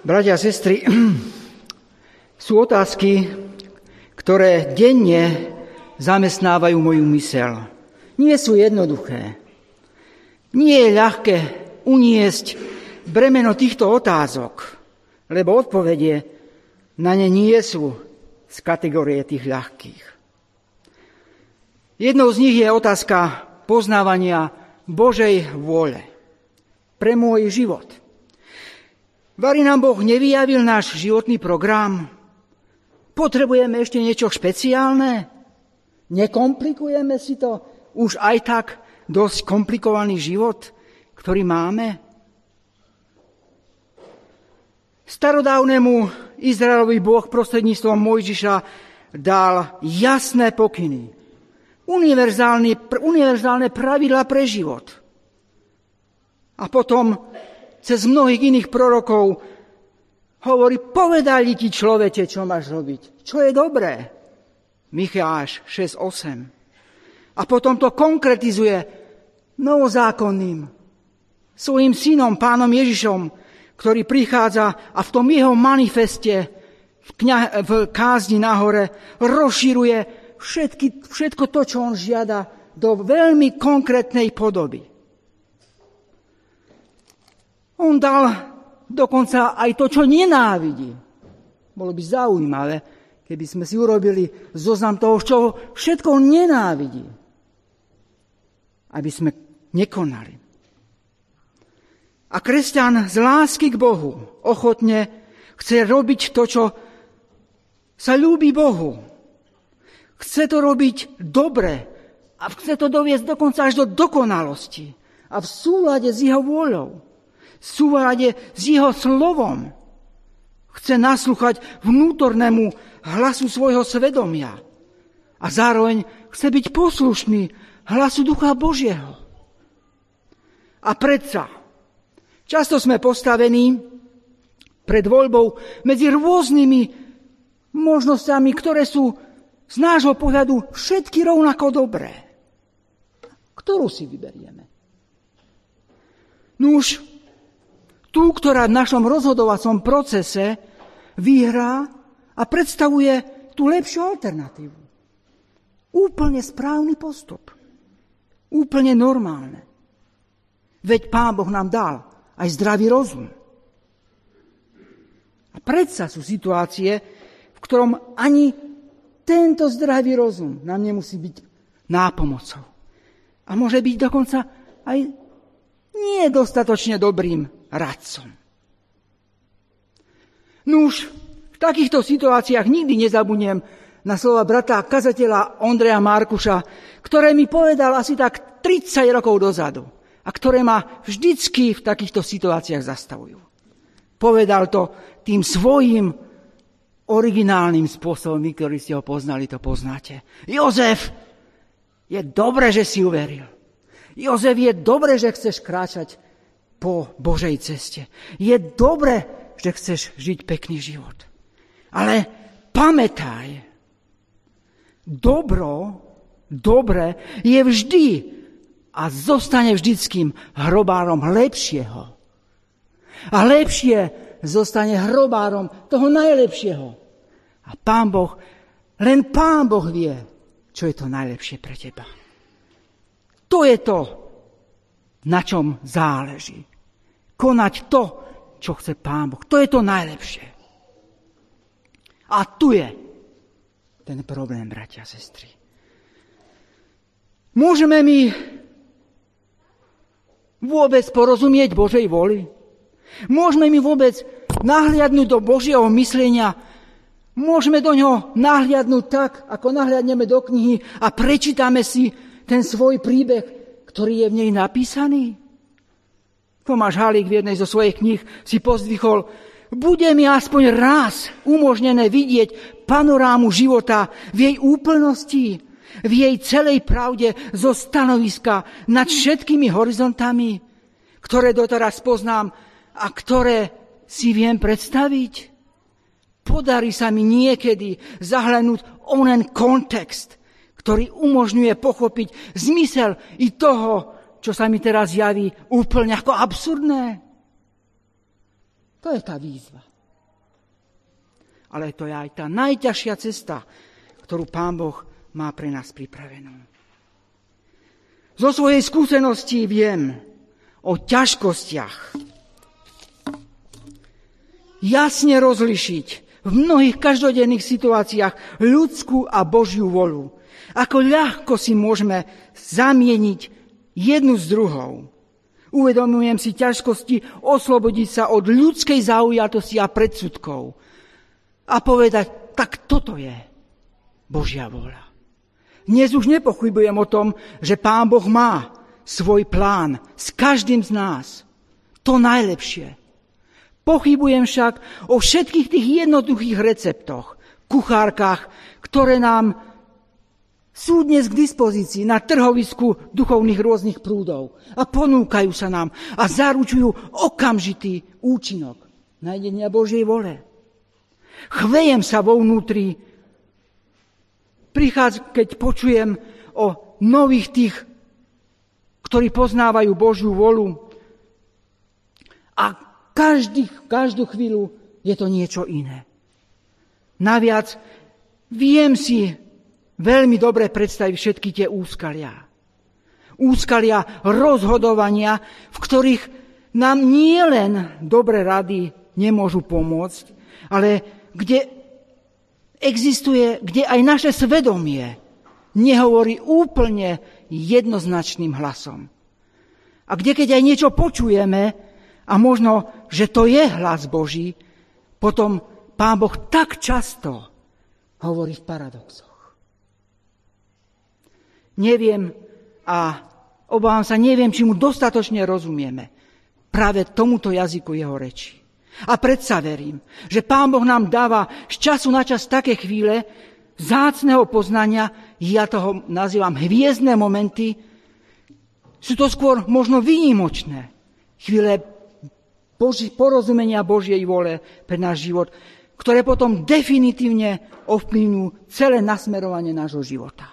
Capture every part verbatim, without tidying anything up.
Bratia a sestry, sú otázky, ktoré denne zamestnávajú moju myseľ. Nie sú jednoduché. Nie je ľahké uniesť bremeno týchto otázok, lebo odpovede na ne nie sú z kategórie tých ľahkých. Jednou z nich je otázka poznávania Božej vôle pre môj život. Vari nám Boh nevyjavil náš životný program? Potrebujeme ešte niečo špeciálne? Nekomplikujeme si to už aj tak dosť komplikovaný život, ktorý máme? Starodávnemu Izraelovi Boh prostredníctvom Mojžiša dal jasné pokyny, univerzálne pravidlá pre život. A potom cez mnohých iných prorokov hovorí, povedali ti človeče, čo máš robiť, čo je dobré. Micháš šesť osem. A potom to konkretizuje novozákonným svojím synom, pánom Ježišom, ktorý prichádza a v tom jeho manifeste v, kňa, v kázni na hore rozširuje všetky, všetko to, čo on žiada, do veľmi konkrétnej podoby. On dal dokonca aj to, čo nenávidí. Bolo by zaujímavé, keby sme si urobili zoznam toho, čo všetko on nenávidí, aby sme nekonali. A kresťan z lásky k Bohu ochotne chce robiť to, čo sa ľúbi Bohu. Chce to robiť dobre a chce to doviesť dokonca až do dokonalosti a v súlade s jeho vôľou. V súlade s jeho slovom. Chce naslúchať vnútornému hlasu svojho svedomia. A zároveň chce byť poslušný hlasu Ducha Božieho. A predsa, často sme postavení pred voľbou medzi rôznymi možnosťami, ktoré sú z nášho pohľadu všetky rovnako dobré. Ktorú si vyberieme? Nuž, tú, ktorá v našom rozhodovacom procese vyhrá a predstavuje tú lepšiu alternatívu. Úplne správny postup. Úplne normálne. Veď Pán Boh nám dal aj zdravý rozum. A predsa sú situácie, v ktorom ani tento zdravý rozum nám nemusí byť nápomocou. A môže byť dokonca aj nie dostatočne dobrým radcom. Nuž, v takýchto situáciách nikdy nezabudnem na slova brata kazateľa Ondreja Markuša, ktoré mi povedal asi tak tridsať rokov dozadu a ktoré ma vždycky v takýchto situáciách zastavujú. Povedal to tým svojím originálnym spôsobom, vy, ktorí ste ho poznali, to poznáte. Jozef, je dobre, že si uveril. Jozef, je dobre, že chceš kráčať po Božej ceste. Je dobre, že chceš žiť pekný život. Ale pamätaj, dobro, dobre je vždy a zostane vždyckým hrobárom lepšieho. A lepšie zostane hrobárom toho najlepšieho. A Pán Boh, len Pán Boh vie, čo je to najlepšie pre teba. To je to, na čom záleží. Konať to, čo chce Pán Boh. To je to najlepšie. A tu je ten problém, bratia a sestry. Môžeme my vôbec porozumieť Božej voli? Môžeme my vôbec nahliadnúť do Božieho myslenia? Môžeme do ňoho nahliadnúť tak, ako nahliadneme do knihy a prečítame si ten svoj príbeh, ktorý je v nej napísaný? Tomáš Halík v jednej zo svojich kníh si pozdvihol, bude mi aspoň raz umožnené vidieť panorámu života v jej úplnosti, v jej celej pravde zo stanoviska nad všetkými horizontami, ktoré doteraz poznám a ktoré si viem predstaviť. Podarí sa mi niekedy zahľadnúť onen kontext, ktorý umožňuje pochopiť zmysel i toho, čo sa mi teraz javí úplne ako absurdné. To je tá výzva. ale to je aj tá najťažšia cesta, ktorú Pán Boh má pre nás pripravenú. Zo svojej skúsenosti viem o ťažkostiach. Jasne rozlišiť v mnohých každodenných situáciách ľudskú a Božiu volu. Ako ľahko si môžeme zamieniť jednu s druhou. Uvedomujem si ťažkosti oslobodiť sa od ľudskej zaujatosti a predsudkov a povedať, tak toto je Božia vôľa. Dnes už nepochybujem o tom, že Pán Boh má svoj plán s každým z nás. To najlepšie. Pochybujem však o všetkých tých jednoduchých receptoch, kuchárkach, ktoré nám sú dnes k dispozícii na trhovisku duchovných rôznych prúdov a ponúkajú sa nám a zaručujú okamžitý účinok nájdenia Božej vole. Chvejem sa vo vnútri, prichádza, keď počujem o nových tých, ktorí poznávajú Božiu volu a každý, každú chvíľu je to niečo iné. Naviac viem si veľmi dobre predstaviť všetky tie úskalia. Úskalia rozhodovania, v ktorých nám nie len dobré rady nemôžu pomôcť, ale kde existuje, kde aj naše svedomie nehovorí úplne jednoznačným hlasom. A kde keď aj niečo počujeme, a možno, že to je hlas Boží, potom Pán Boh tak často hovorí v paradoxoch. Neviem a obávam sa, neviem, či mu dostatočne rozumieme práve tomuto jazyku jeho reči. A predsa verím, že Pán Boh nám dáva z času na čas také chvíle vzácneho poznania, ja toho nazývam hviezdne momenty, sú to skôr možno výnimočné chvíle Boží, porozumenia Božej vole pre náš život, ktoré potom definitívne ovplyvňujú celé nasmerovanie nášho života.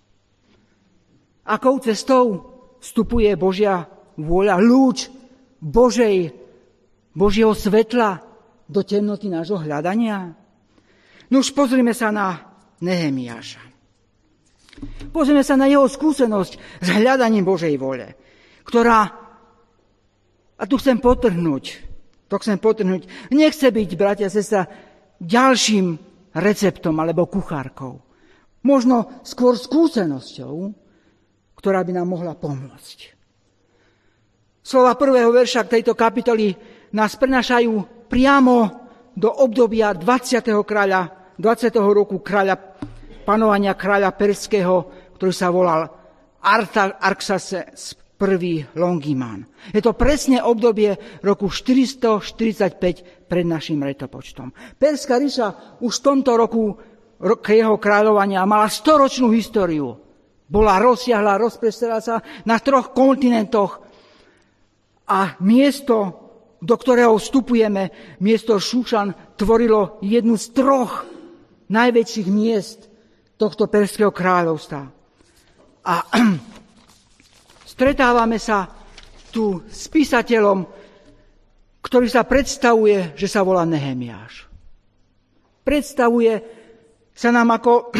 Akou cestou vstupuje Božia vôľa, lúč Božej, Božieho svetla do temnoty nášho hľadania? No už pozrime sa na Nehemiáša. Pozrime sa na jeho skúsenosť s hľadaním Božej vôle, ktorá, a tu chcem potrhnúť, to chcem potrhnúť, nechce byť, bratia a sestra, ďalším receptom alebo kuchárkou. Možno skôr skúsenosťou, ktorá by nám mohla pomôcť. Slova prvého verša tejto kapitoly nás prenašajú priamo do obdobia dvadsiateho kráľa, dvadsiateho roku kráľa, panovania kráľa perského, ktorý sa volal Artaxerxes prvý Longiman. Je to presne obdobie roku štyristoštyridsaťpäť pred našim letopočtom. Perská ríša už v tomto roku k jeho kráľovania mala storočnú históriu. Bola rozsiahla, rozprestrela sa na troch kontinentoch a miesto, do ktorého vstupujeme, miesto Šúšan, tvorilo jednu z troch najväčších miest tohto perského kráľovstva. A stretávame sa tu s písateľom, ktorý sa predstavuje, že sa volá Nehemiáš. Predstavuje sa nám ako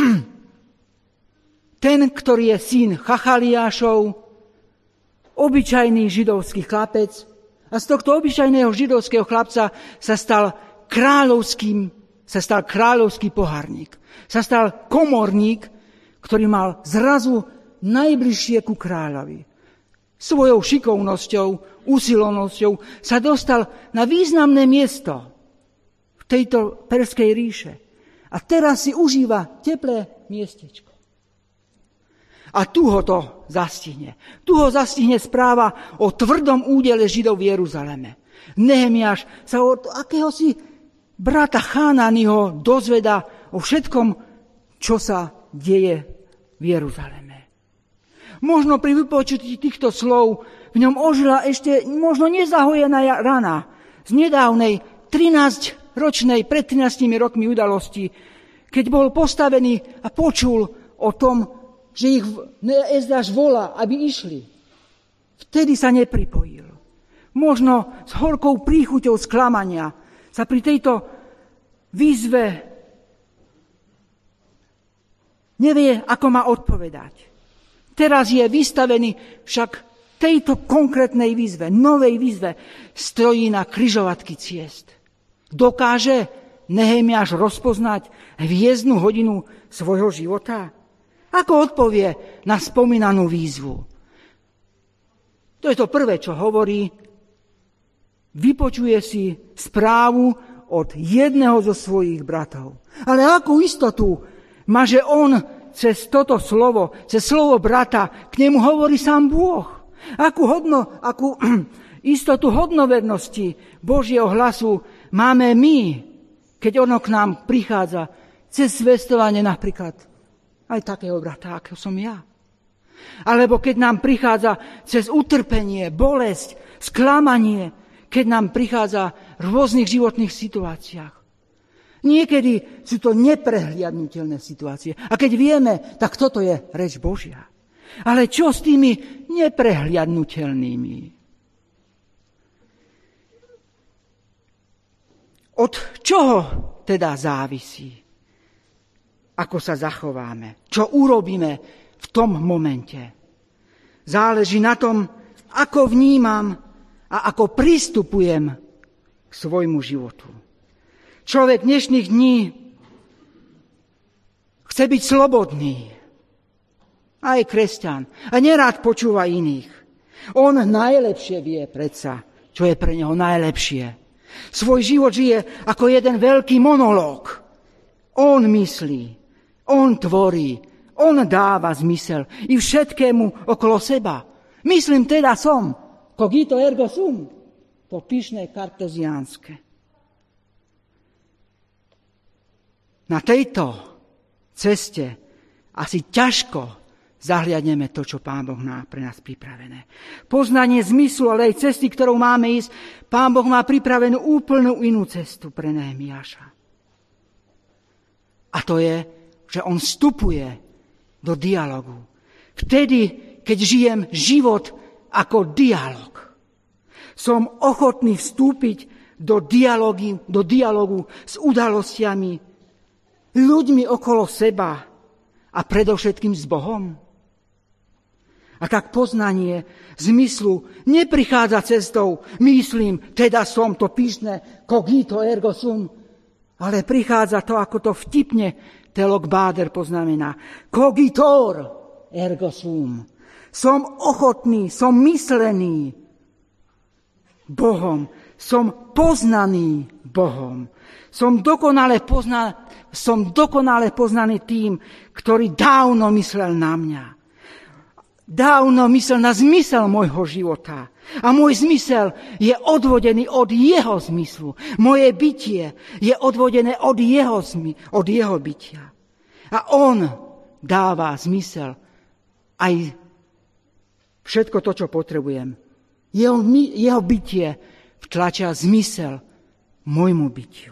ten, ktorý je syn Chachaliášov, obyčajný židovský chlapec, a z tohto obyčajného židovského chlapca sa stal kráľovským, sa stal kráľovský pohárnik. Sa stal komorník, ktorý mal zrazu najbližšie ku kráľovi. Svojou šikovnosťou, usilovnosťou sa dostal na významné miesto v tejto perskej ríše. A teraz si užíva teplé miestečko. A tu ho to zastihne. Tu ho zastihne správa o tvrdom údele Židov v Jeruzaleme. Nehemiáš sa od akéhosi brata Chánaniho dozvedá o všetkom, čo sa deje v Jeruzaleme. Možno pri vypočutí týchto slov v ňom ožila ešte možno nezahojená rana z nedávnej trinásťročnej, pred trinástimi rokmi udalosti, keď bol postavený a počul o tom, že ich Ezdáš volá, aby išli. Vtedy sa nepripojil. Možno s horkou príchuťou sklamania sa pri tejto výzve Nevie, ako má odpovedať. Teraz je vystavený však tejto konkrétnej výzve, novej výzve, stojí na križovatky ciest. Dokáže Nehemiáš rozpoznať hviezdnu hodinu svojho života? Ako odpovie na spomínanú výzvu? To je to prvé, čo hovorí. Vypočuje si správu od jedného zo svojich bratov. Ale akú istotu má, že on cez toto slovo, cez slovo brata, k nemu hovorí sám Bôh? Akú, hodno, akú istotu hodnovernosti Božieho hlasu máme my, keď ono k nám prichádza cez zvestovanie napríklad aj takého brata, ako som ja. Alebo keď nám prichádza cez utrpenie, bolesť, sklamanie, keď nám prichádza v rôznych životných situáciách. Niekedy sú to neprehliadnutelné situácie. A keď vieme, tak toto je reč Božia. Ale čo s tými neprehliadnutelnými? Od čoho teda závisí? Ako sa zachováme? Čo urobíme v tom momente? Záleží na tom, ako vnímam a ako pristupujem k svojmu životu. Človek dnešných dní chce byť slobodný. Aj kresťan. A nerád počúva iných. On najlepšie vie predsa, čo je pre neho najlepšie. Svoj život žije ako jeden veľký monológ. On myslí, on tvorí, on dáva zmysel i všetkému okolo seba. Myslím teda som, cogito ergo sum, po pyšnej karteziánske. Na tejto ceste asi ťažko zahliadneme to, čo Pán Boh má pre nás pripravené. Poznanie zmyslu, ale aj cesty, ktorou máme ísť, Pán Boh má pripravenú úplnú inú cestu pre Nehemiáša. A to je, že on vstupuje do dialogu. Vtedy, keď žijem život ako dialog. Som ochotný vstúpiť do dialogu, do dialogu s udalostiami, ľuďmi okolo seba a predovšetkým s Bohom. A tak poznanie zmyslu neprichádza cestou, myslím, teda som to pyšné, cogito ergo sum, ale prichádza to, ako to vtipne teológ Báder poznamená, cogitor ergo sum. Som ochotný, som myslený Bohom, som poznaný Bohom. Som dokonale, pozna, som dokonale poznaný tým, ktorý dávno myslel na mňa. Dávno myslel na zmysel môjho života. A môj zmysel je odvodený od jeho zmyslu. Moje bytie je odvodené od jeho, od jeho bytia. A on dáva zmysel aj všetko to, čo potrebujem. Jeho, jeho bytie vtlačia zmysel môjmu bytiu.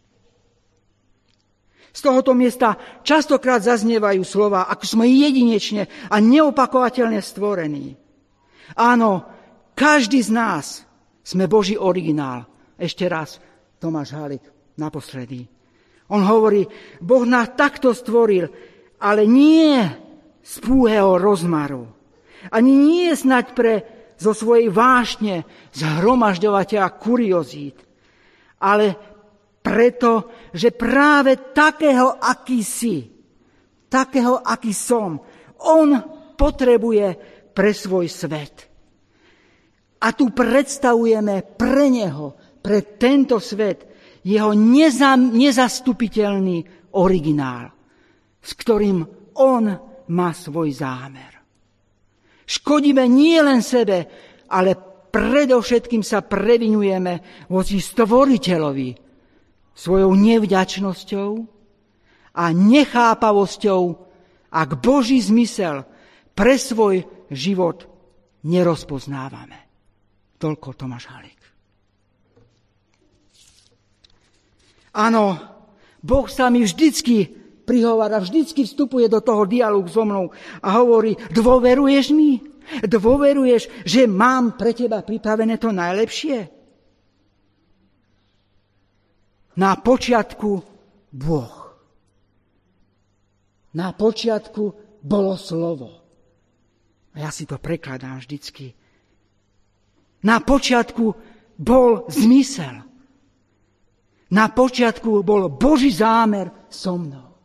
Z tohoto miesta častokrát zaznievajú slova, ako sme jedinečne a neopakovateľne stvorení. Áno, každý z nás sme Boží originál. Ešte raz, Tomáš Hálik, naposledy. On hovorí, Boh nás takto stvoril, ale nie z púhého rozmaru. Ani nie snať pre zo svojej vášne zhromažďovateľa kuriozít, ale preto, že práve takého, aký si, takého, aký som, on potrebuje pre svoj svet. A tu predstavujeme pre neho, pre tento svet, jeho neza, nezastupiteľný originál, s ktorým on má svoj zámer. Škodíme nie len sebe, ale predovšetkým sa previnujeme voči stvoriteľovi, svojou nevďačnosťou a nechápavosťou, ak Boží zmysel pre svoj život nerozpoznávame. Toľko Tomáš Halík. Áno, Boh sa mi vždycky prihovára, vždycky vstupuje do toho dialógu so mnou a hovorí, dôveruješ mi? Dôveruješ, že mám pre teba pripravené to najlepšie? Na počiatku Boh. Na počiatku bolo slovo. A ja si to prekladám vždycky. Na počiatku bol zmysel. Na počiatku bol Boží zámer so mnou.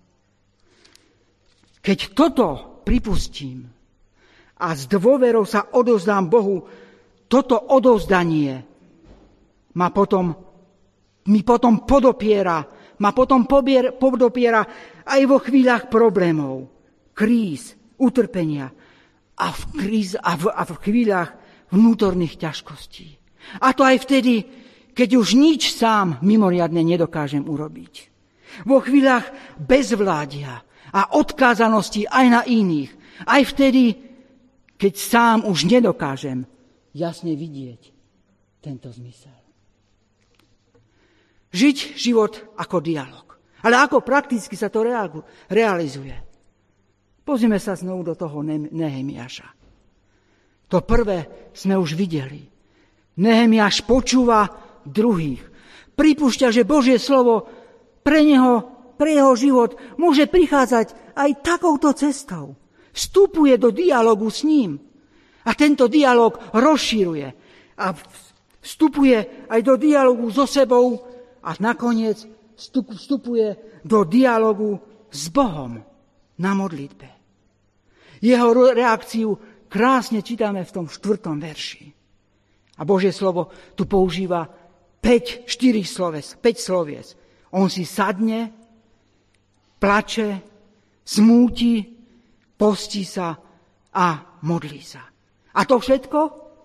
Keď toto pripustím a s dôverou sa odovzdám Bohu, toto odovzdanie ma potom, mi potom podopiera, ma potom pobier, podopiera aj vo chvíľach problémov, kríz, utrpenia a v, kríz, a v, a v chvíľach vnútorných ťažkostí. A to aj vtedy, keď už nič sám mimoriadne nedokážem urobiť. Vo chvíľach bezvládia a odkázanosti aj na iných. Aj vtedy, keď sám už nedokážem jasne vidieť tento zmysel. Žiť život ako dialog. Ale ako prakticky sa to realizuje? Pozrime sa znovu do toho Nehemiáša. To prvé sme už videli. Nehemiáš počúva druhých. Pripúšťa, že Božie slovo pre neho, pre jeho život môže prichádzať aj takouto cestou. Vstupuje do dialogu s ním. A tento dialog rozšíruje. A vstupuje aj do dialogu so sebou a nakoniec vstupuje do dialogu s Bohom na modlitbe. Jeho reakciu krásne čítame v tom štvrtom verši. A Božie slovo tu používa päť, štyri sloves, päť slovies. On si sadne, plače, smúti, postí sa a modlí sa. A to všetko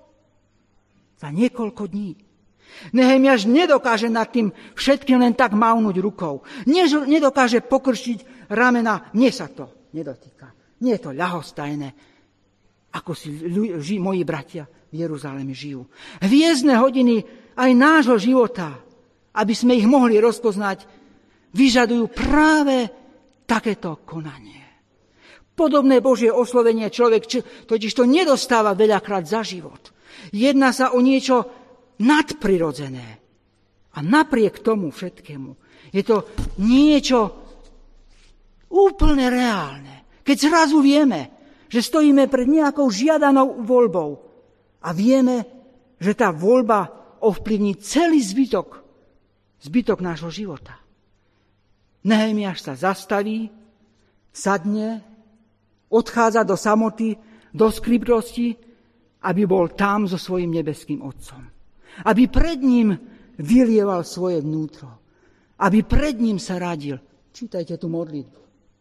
za niekoľko dní. Nehemiáš nedokáže nad tým všetkým len tak mávnuť rukou. Nedokáže pokrčiť ramena. Mne sa to nedotýka. Nie je to ľahostajné, ako si ži, moji bratia v Jeruzaleme žijú. Hviezdne hodiny aj nášho života, aby sme ich mohli rozpoznať, vyžadujú práve takéto konanie. Podobné Božie oslovenie človek totiž to nedostáva veľakrát za život. Jedná sa o niečo nadprirodzené. A napriek tomu všetkému je to niečo úplne reálne. Keď zrazu vieme, že stojíme pred nejakou žiadanou voľbou a vieme, že tá voľba ovplyvní celý zbytok, zbytok nášho života. Nehemiáš sa zastaví, sadne, odchádza do samoty, do skrytosti, aby bol tam so svojím nebeským Otcom. Aby pred ním vylieval svoje vnútro. Aby pred ním sa radil. Čítajte tú modlitbu.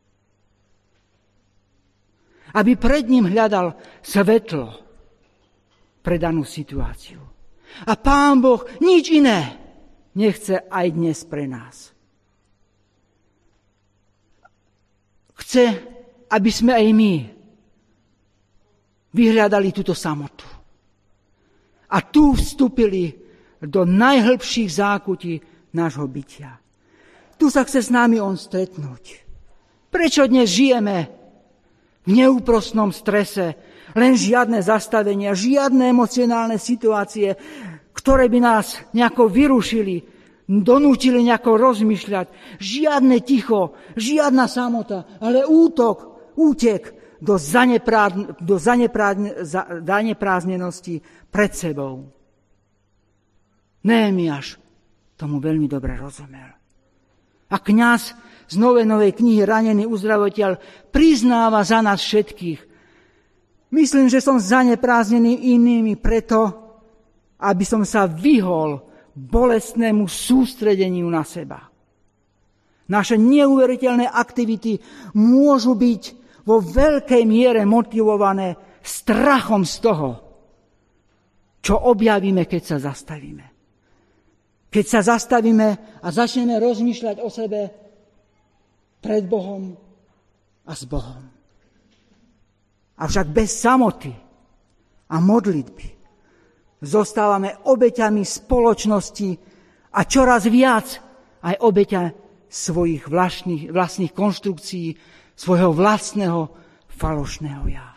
Aby pred ním hľadal svetlo pre danú situáciu. A Pán Boh nič iné nechce aj dnes pre nás. Chce, aby sme aj my vyhľadali túto samotu. A tu vstúpili do najhlbších zákutí nášho bytia. Tu sa chce s nami on stretnúť. Prečo dnes žijeme v neúprosnom strese, len žiadne zastavenia, žiadne emocionálne situácie, ktoré by nás nejako vyrušili, donútili nejako rozmýšľať. Žiadne ticho, žiadna samota, ale útok, útek do, zaneprázn- do zaneprázn- zanepráznenosti pred sebou. Nehemiáš tomu veľmi dobre rozumel. A kňaz z novej novej knihy Ranený uzdraviteľ priznáva za nás všetkých. Myslím, že som zanepráznený inými preto, aby som sa vyhol bolestnému sústredeniu na seba. Naše neuveriteľné aktivity môžu byť vo veľkej miere motivované strachom z toho, čo objavíme, keď sa zastavíme. Keď sa zastavíme a začneme rozmýšľať o sebe pred Bohom a s Bohom. Avšak bez samoty a modlitby zostávame obeťami spoločnosti a čoraz viac aj obeťa svojich vlastných, vlastných konštrukcií, svojho vlastného falošného ja.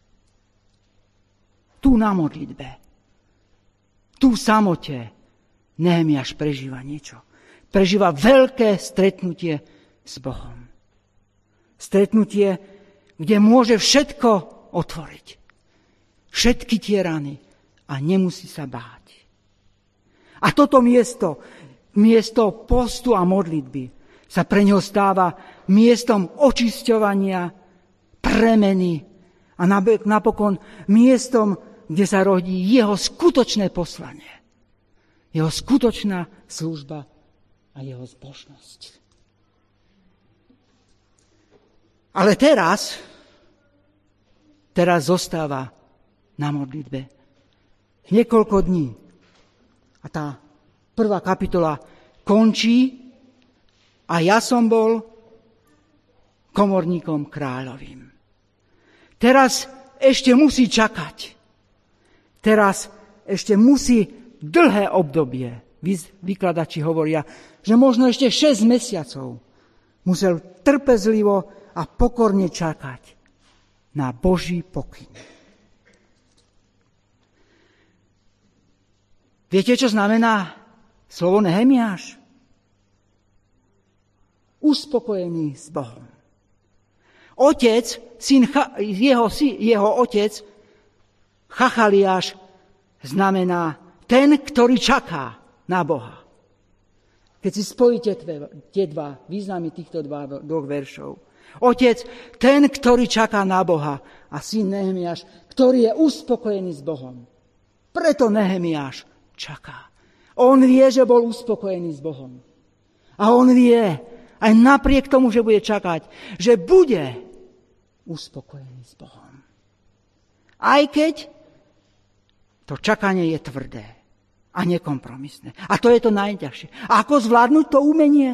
Tu na modlitbe, tu v samote Nehemiáš prežíva niečo. Prežíva veľké stretnutie s Bohom. Stretnutie, kde môže všetko otvoriť. Všetky tie rany a nemusí sa báť. A toto miesto, miesto postu a modlitby sa pre ňo stáva miestom očisťovania, premeny a napokon miestom, kde sa rodí jeho skutočné poslanie. Jeho skutočná služba a jeho zbožnosť. Ale teraz, teraz zostáva na modlitbe niekoľko dní. A tá prvá kapitola končí a ja som bol komorníkom kráľovým. Teraz ešte musí čakať. Teraz ešte musí dlhé obdobie. Vykladači hovoria, že možno ešte šesť mesiacov musel trpezlivo a pokorne čakať na Boží pokyn. Viete, čo znamená slovo Nehemiáš? Uspokojený s Bohom. Otec, syn, jeho, jeho otec, Chachaliáš, znamená ten, ktorý čaká na Boha. Keď si spojíte tie dva významy týchto dva, dvoch veršov. Otec, ten, ktorý čaká na Boha, a syn Nehemiáš, ktorý je uspokojený s Bohom. Preto Nehemiáš čaká. On vie, že bol uspokojený s Bohom. A on vie, aj napriek tomu, že bude čakať, že bude uspokojený s Bohom. Aj keď to čakanie je tvrdé a nekompromisné. A to je to najťažšie. A ako zvládnuť to umenie?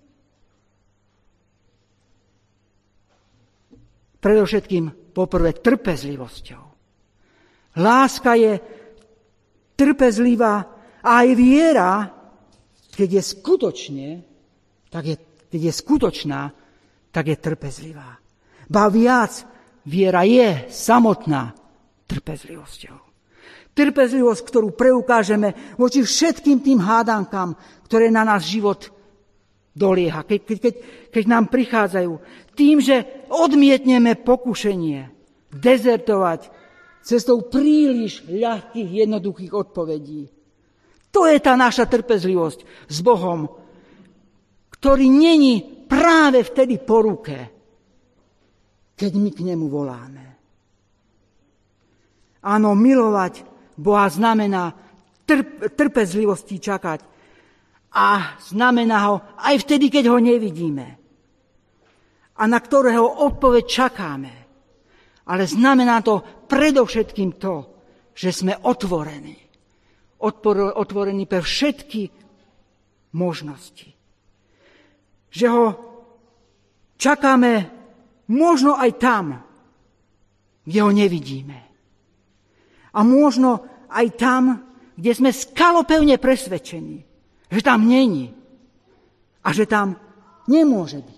Predovšetkým poprvé trpezlivosťou. Láska je trpezlivá a aj viera, keď je skutočne, tak je, keď je skutočná, tak je trpezlivá. Ba viac, viera je samotná trpezlivosťou. Trpezlivosť, ktorú preukážeme voči všetkým tým hádankám, ktoré na nás život dolieha, keď, keď, keď, keď nám prichádzajú. Tým, že odmietneme pokušenie dezertovať cestou príliš ľahkých, jednoduchých odpovedí. To je tá naša trpezlivosť s Bohom, ktorý není práve vtedy po ruke, keď my k nemu voláme. Áno, milovať Boha znamená trp- trpezlivosti čakať a znamená ho aj vtedy, keď ho nevidíme a na ktorého odpoveď čakáme. Ale znamená to predovšetkým to, že sme otvorení. Odpor- otvorení pre všetky možnosti. Že ho čakáme možno aj tam, kde ho nevidíme. A možno aj tam, kde sme skalopevne presvedčení, že tam není a že tam nemôže byť.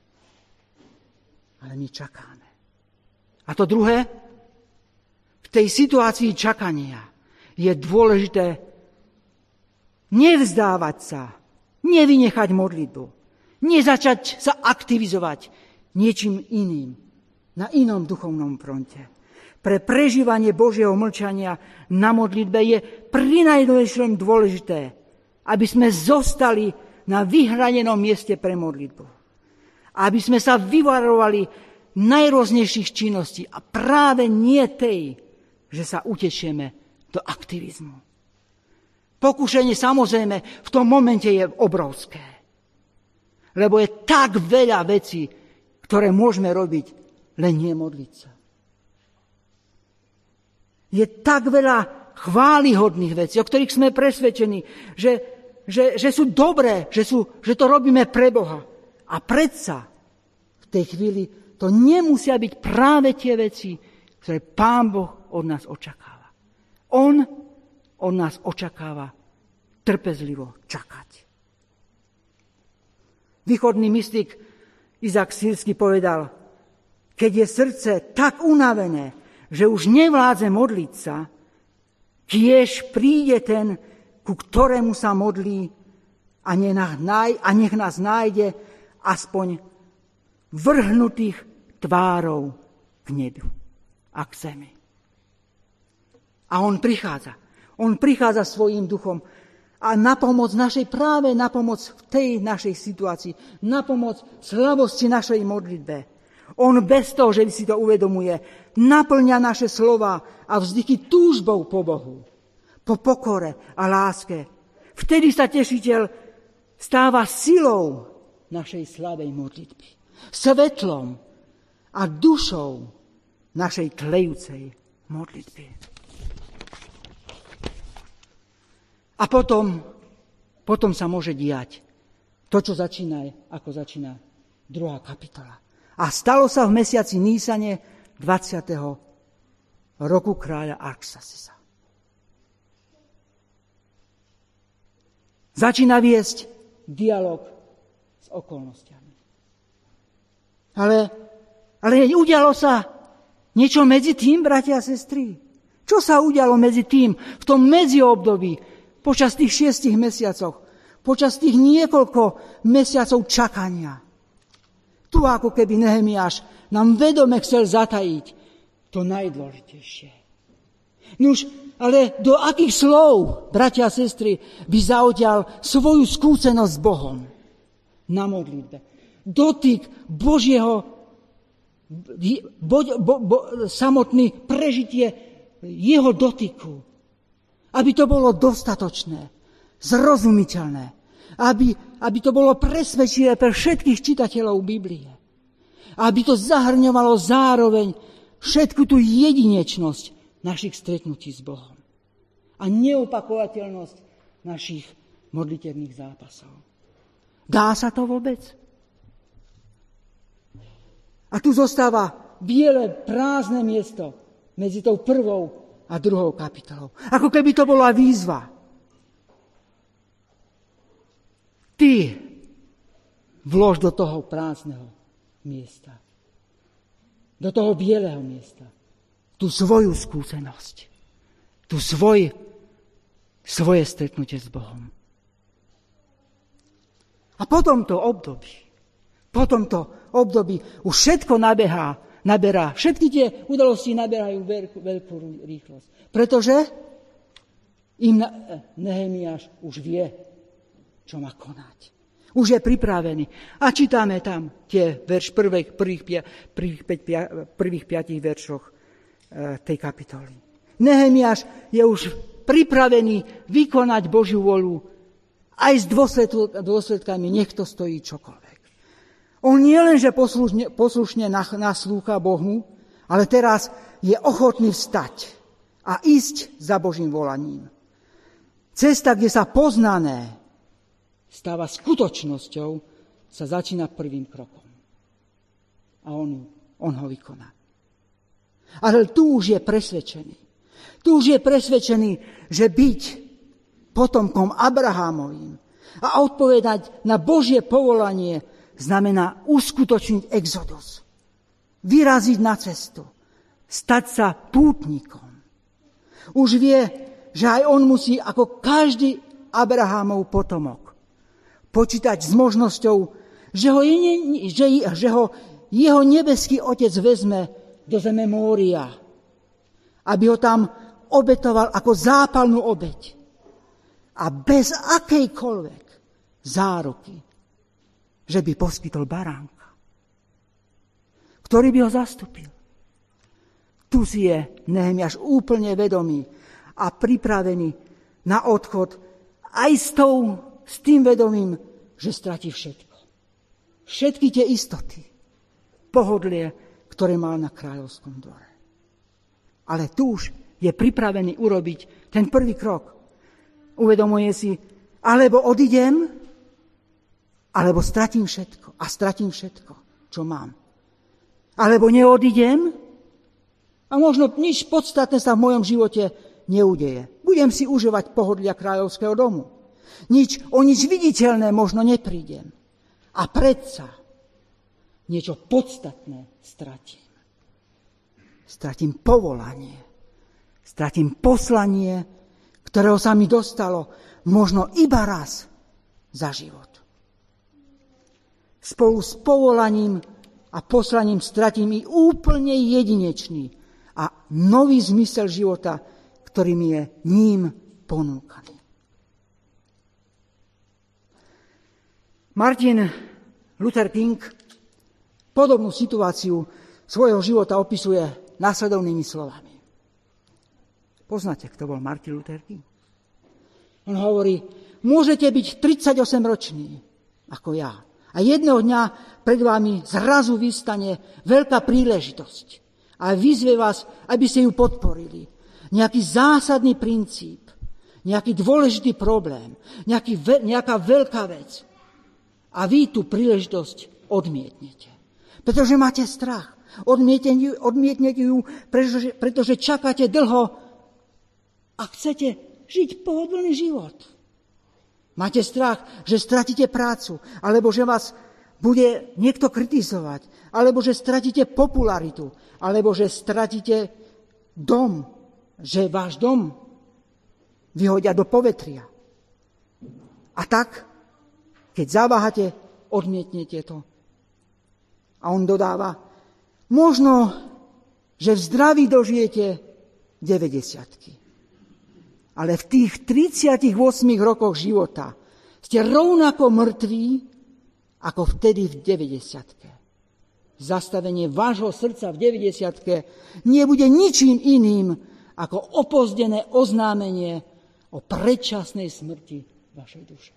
Ale my čakáme. A to druhé, v tej situácii čakania je dôležité nevzdávať sa, nevynechať modlitbu, nezačať sa aktivizovať niečím iným, na inom duchovnom fronte. Pre prežívanie Božieho mlčania na modlitbe je prinajmenšom dôležité, aby sme zostali na vyhranenom mieste pre modlitbu. Aby sme sa vyvarovali najrôznejších činností a práve nie tej, že sa utečieme do aktivizmu. Pokušenie samozrejme v tom momente je obrovské. Lebo je tak veľa vecí, ktoré môžeme robiť, len nie modliť sa. Je tak veľa chválihodných vecí, o ktorých sme presvedčení, že, že, že sú dobré, že, sú, že to robíme pre Boha. A predsa v tej chvíli to nemusia byť práve tie veci, ktoré Pán Boh od nás očakáva. On od nás očakáva trpezlivo čakať. Východný mystik Izak Sírsky povedal, keď je srdce tak unavené, že už nevládze modliť sa, kiež príde ten, ku ktorému sa modlí a nech nás nájde aspoň vrhnutých tvárov k nebu a k zemi. A on prichádza. On prichádza svojím duchom a na pomoc našej, práve na pomoc v tej našej situácii, na pomoc slavosti našej modlitbe. On bez toho, že si to uvedomuje, naplňa naše slova a vzdychy túžbou po Bohu, po pokore a láske. Vtedy sa tešiteľ stáva silou našej slabej modlitby, svetlom a dušou našej tlejúcej modlitby. A potom, potom sa môže diať to, čo začína, ako začína druhá kapitola. A stalo sa v mesiaci Nísane dvadsiateho roku kráľa Arxasisa. Začína viesť dialog s okolnostiami. Ale, ale udialo sa niečo medzi tým, bratia a sestry. Čo sa udialo medzi tým v tom medziobdobí, počas tých šiestich mesiacoch, počas tých niekoľko mesiacov čakania? Tu ako keby Nehemiáš nám vedome chcel zatajiť to najdôležitejšie. Nuž, ale do akých slov, bratia a sestry, by zaodial svoju skúsenosť s Bohom na modlitbe? Dotyk Božieho, bo, bo, bo, samotný prežitie jeho dotyku. Aby to bolo dostatočné, zrozumiteľné, aby, aby to bolo presvedčivé pre všetkých čitateľov Biblie. Aby to zahrňovalo zároveň všetku tú jedinečnosť našich stretnutí s Bohom a neopakovateľnosť našich modlitevných zápasov. Dá sa to vôbec? A tu zostáva biele prázdne miesto medzi tou prvou a druhou kapitolou. Ako keby to bola výzva. Ty vlož do toho prázdneho miesta. Do toho bieleho miesta. Tú svoju skúsenosť. Tú svoj, svoje stretnutie s Bohom. A po tomto období, po tomto období už všetko nabehá, naberá. Všetky tie udalosti naberajú veľkú, veľkú rýchlosť. Pretože im Nehemiáš už vie, čo má konať. Už je pripravený. A čítame tam tie verš prvých, prvých, prvých, prvých piatich veršoch tej kapitoly. Nehemiáš je už pripravený vykonať Božiu voľu aj s dôsledkami, nech to stojí čokoľvek. On nie len, že poslušne, poslušne naslúcha Bohu, ale teraz je ochotný vstať a ísť za Božím volaním. Cesta, kde sa poznané stáva skutočnosťou, sa začína prvým krokom. A on, on ho vykoná. Ale tu už je presvedčený. Tu už je presvedčený, že byť potomkom Abrahámovým a odpovedať na Božie povolanie znamená uskutočniť exodus. Vyraziť na cestu. Stať sa pútnikom. Už vie, že aj on musí, ako každý Abrahámov potomok, počítať s možnosťou, že ho, je, že, že ho jeho nebeský otec vezme do zeme Mória, aby ho tam obetoval ako zápalnú obeť. A bez akejkoľvek záruky, že by poskytol baránka, ktorý by ho zastúpil. Tu si je Nehemiáš úplne vedomý a pripravený na odchod aj s, tou, s tým vedomím, že stratí všetko. Všetky tie istoty, pohodlie, ktoré mal na kráľovskom dvore. Ale tu už je pripravený urobiť ten prvý krok. Uvedomuje si, alebo odídem, alebo stratím všetko. A stratím všetko, čo mám. Alebo neodídem a možno nič podstatné sa v mojom živote neudeje. Budem si užívať pohodlia kráľovského domu. Nič, o nič viditeľné možno neprídem. A predsa niečo podstatné stratím. Stratím povolanie. Stratím poslanie, ktorého sa mi dostalo možno iba raz za život. Spolu s povolaním a poslaním stratím i úplne jedinečný a nový zmysel života, ktorý mi je ním ponúkaný. Martin Luther King podobnú situáciu svojho života opisuje následovnými slovami. Poznáte, kto bol Martin Luther King? On hovorí, môžete byť tridsaťosemroční ako ja. A jedného dňa pred vami zrazu vystane veľká príležitosť a vyzve vás, aby ste ju podporili. Nejaký zásadný princíp, nejaký dôležitý problém, nejaký, nejaká veľká vec. A vy tú príležitosť odmietnete. Pretože máte strach. Odmietnete, odmietnete ju, pretože, pretože čakáte dlho a chcete žiť pohodlný život. Máte strach, že stratíte prácu, alebo že vás bude niekto kritizovať, alebo že stratíte popularitu, alebo že stratíte dom, že váš dom vyhodia do povetria. A tak, keď zaváhate, odmietnete to. A on dodáva, možno, že v zdraví dožijete deväťdesiatky. Ale v tých tridsiatich ôsmich rokoch života ste rovnako mŕtvi, ako vtedy v deväťdesiatke. Zastavenie vášho srdca v deväťdesiatke nebude ničím iným, ako opozdené oznámenie o predčasnej smrti vašej duše.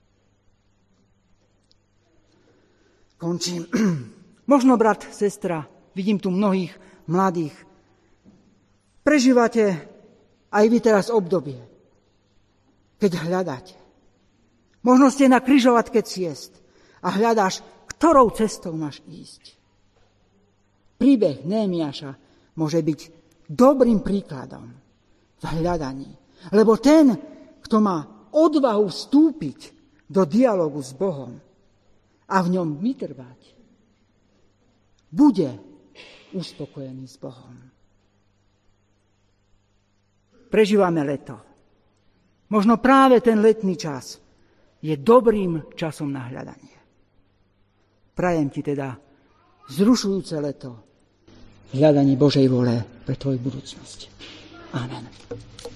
Končím. Možno, brat, sestra, vidím tu mnohých mladých. Prežívate aj vy teraz obdobie, keď hľadáte. Možno ste na križovatke ciest a hľadáš, ktorou cestou máš ísť. Príbeh Néhemiáša môže byť dobrým príkladom v hľadaní. Lebo ten, kto má odvahu vstúpiť do dialogu s Bohom a v ňom vytrvať, bude uspokojený s Bohom. Prežívame leto. Možno práve ten letný čas je dobrým časom na hľadanie. Prajem ti teda vzrušujúce leto v hľadaní Božej vôle pre tvoju budúcnosť. Amen.